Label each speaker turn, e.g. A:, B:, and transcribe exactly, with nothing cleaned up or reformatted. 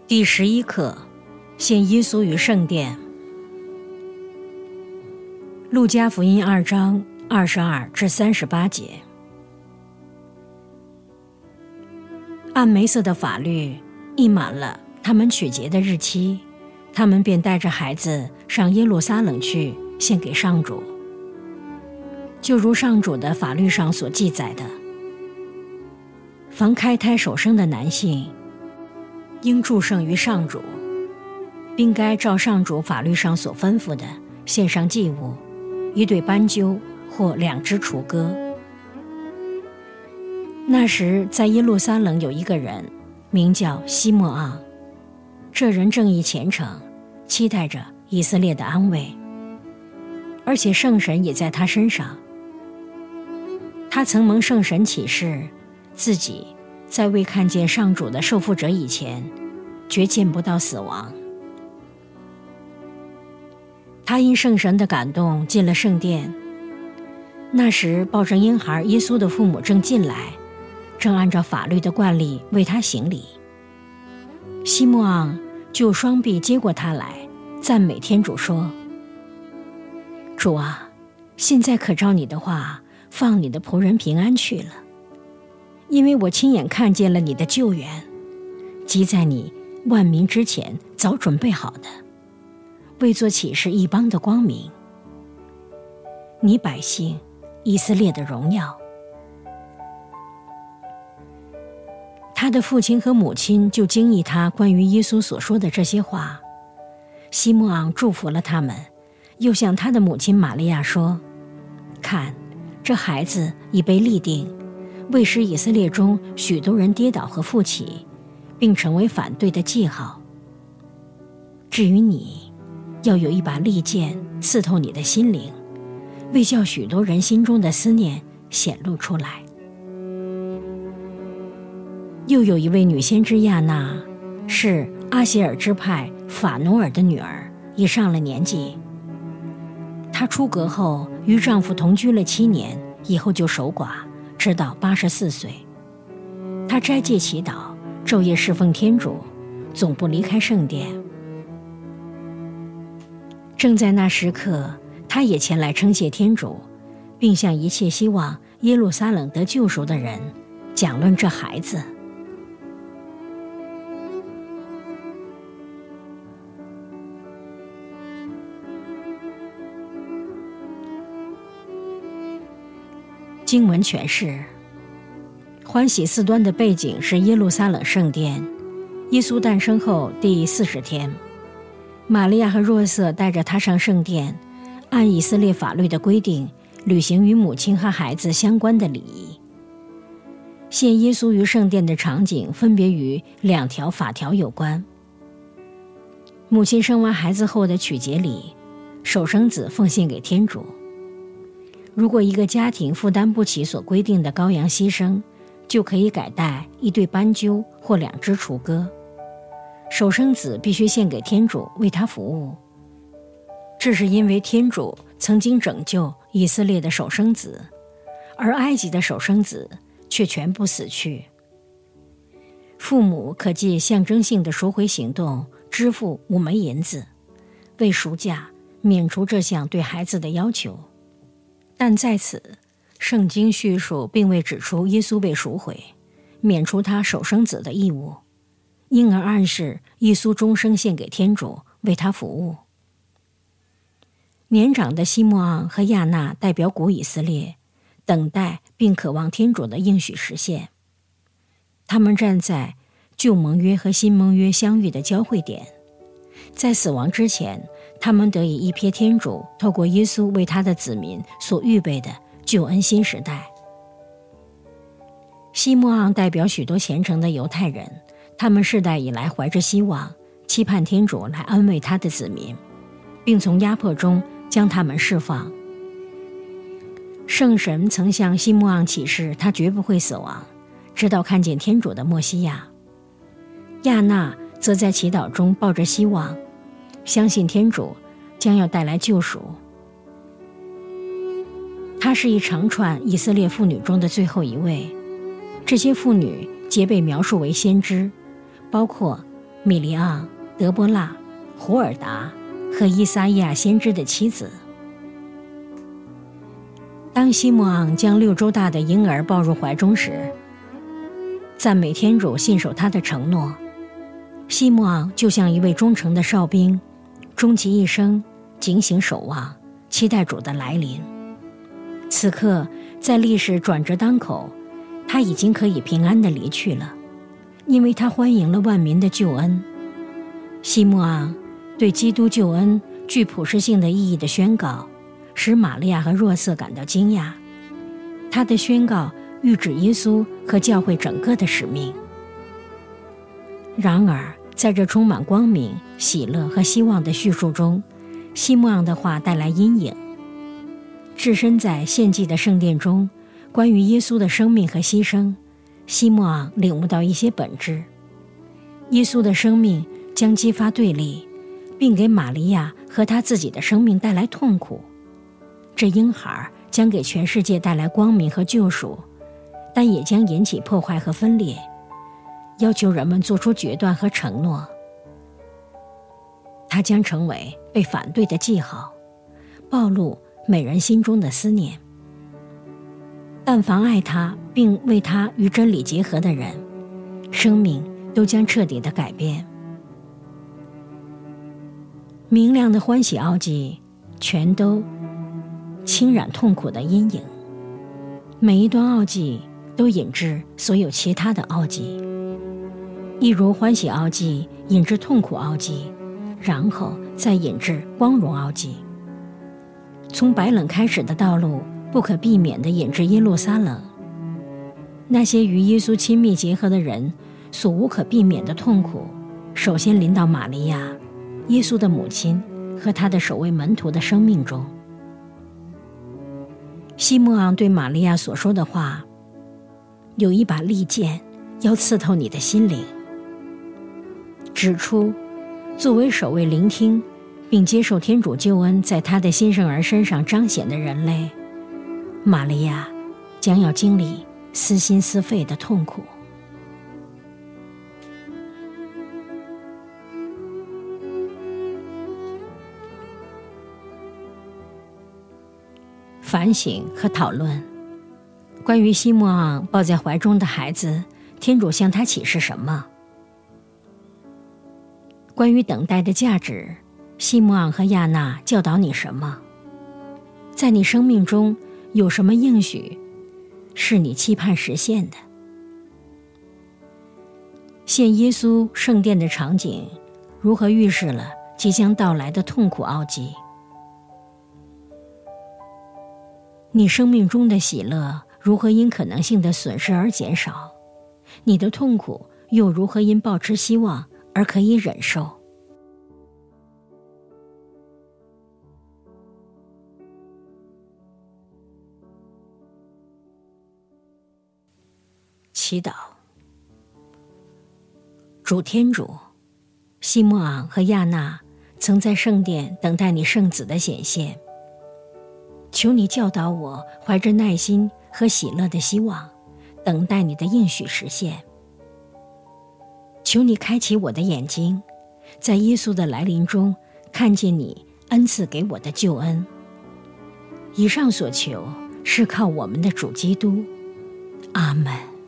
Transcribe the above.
A: 第十一课，献耶稣于圣殿。路加福音二章二十二至三十八节。按梅瑟的法律，一满了他们取节的日期，他们便带着孩子上耶路撒冷去献给上主，就如上主的法律上所记载的，凡开胎首生的男性应祝圣于上主，并该照上主法律上所吩咐的献上祭物，一对斑鸠或两只雏鸽。那时在耶路撒冷有一个人名叫西莫昂，这人正义虔诚，期待着以色列的安慰，而且圣神也在他身上。他曾蒙圣神启示，自己在未看见上主的受傅者以前，绝见不到死亡。他因圣神的感动进了圣殿，那时抱着婴孩耶稣的父母正进来，正按照法律的惯例为他行礼。西莫昂就双臂接过他来，赞美天主说：主啊，现在可照你的话，放你的仆人平安去了，因为我亲眼看见了你的救援，即在你万民之前早准备好的，为作启示异邦的光明，你百姓以色列的荣耀。他的父亲和母亲就惊异他关于耶稣所说的这些话。西莫昂祝福了他们，又向他的母亲玛利亚说：看，这孩子已被立定，为使以色列中许多人跌倒和复起，并成为反对的记号。至于你，要有一把利剑刺透你的心灵，为叫许多人心中的思念显露出来。又有一位女先知亚娜，是阿协尔支派法努尔的女儿，已上了年纪。她出阁后与丈夫同居了七年，以后就守寡，直到八十四岁。她斋戒祈祷，昼夜侍奉天主，总不离开圣殿。正在那时刻，她也前来称谢天主，并向一切希望耶路撒冷得救赎的人讲论这孩子。经文诠释：欢喜四端的背景是耶路撒冷圣殿。耶稣诞生后第四十天，玛利亚和若瑟带着他上圣殿，按以色列法律的规定履行与母亲和孩子相关的礼仪。献耶稣于圣殿的场景分别与两条法条有关：母亲生完孩子后的取节礼，首生子奉献给天主。如果一个家庭负担不起所规定的羔羊牺牲，就可以改带一对斑鸠或两只雏鸽。首生子必须献给天主，为他服务。这是因为天主曾经拯救以色列的首生子，而埃及的首生子却全部死去。父母可借象征性的赎回行动支付五枚银子，为赎价免除这项对孩子的要求。但在此，圣经叙述并未指出耶稣被赎回，免除他首生子的义务，因而暗示耶稣终生献给天主，为他服务。年长的西莫昂和亚娜代表古以色列，等待并渴望天主的应许实现。他们站在旧盟约和新盟约相遇的交汇点，在死亡之前，他们得以一瞥天主透过耶稣为他的子民所预备的救恩新时代。西莫昂代表许多虔诚的犹太人，他们世代以来怀着希望，期盼天主来安慰他的子民，并从压迫中将他们释放。圣神曾向西莫昂启示，他绝不会死亡，直到看见天主的默西亚。亚娜则在祈祷中抱着希望，相信天主将要带来救赎。她是一长串以色列妇女中的最后一位，这些妇女皆被描述为先知，包括米利昂、德波拉、胡尔达和伊撒亚先知的妻子。当西穆昂将六周大的婴儿抱入怀中时，赞美天主信守他的承诺，西穆昂就像一位忠诚的哨兵，终其一生警醒守望，期待主的来临。此刻在历史转折当口，他已经可以平安地离去了，因为他欢迎了万民的救恩。西穆昂对基督救恩具普世性的意义的宣告，使玛利亚和若瑟感到惊讶。他的宣告预指耶稣和教会整个的使命。然而在这充满光明、喜乐和希望的叙述中，西穆昂的话带来阴影。置身在献祭的圣殿中，关于耶稣的生命和牺牲，西穆昂领悟到一些本质。耶稣的生命将激发对立，并给玛利亚和他自己的生命带来痛苦。这婴孩将给全世界带来光明和救赎，但也将引起破坏和分裂，要求人们做出决断和承诺。他将成为被反对的记号，暴露每人心中的思念。但凡爱他并为他与真理结合的人，生命都将彻底的改变。明亮的欢喜奥迹全都侵染痛苦的阴影，每一段奥迹都引致所有其他的奥迹，一如欢喜奥迹引致痛苦奥迹，然后再引致光荣奥迹。从白冷开始的道路不可避免地引至耶路撒冷，那些与耶稣亲密结合的人所无可避免的痛苦，首先临到玛利亚，耶稣的母亲和他的首位门徒的生命中。西穆昂对玛利亚所说的话，有一把利剑要刺透你的心灵，指出作为首位聆听并接受天主救恩在他的新生儿身上彰显的人类，玛利亚将要经历撕心撕肺的痛苦。反省和讨论，关于西穆昂抱在怀中的孩子，天主向他启示什么？关于等待的价值，西穆昂和亚纳教导你什么？在你生命中有什么应许是你期盼实现的？献耶稣圣殿的场景如何预示了即将到来的痛苦奥迹？你生命中的喜乐如何因可能性的损失而减少？你的痛苦又如何因抱持希望而可以忍受？祈祷。主天主，西穆昂和亚纳曾在圣殿等待你圣子的显现，求你教导我怀着耐心和喜乐的希望，等待你的应许实现。求你开启我的眼睛，在耶稣的来临中看见你恩赐给我的救恩。以上所求是靠我们的主基督。阿们。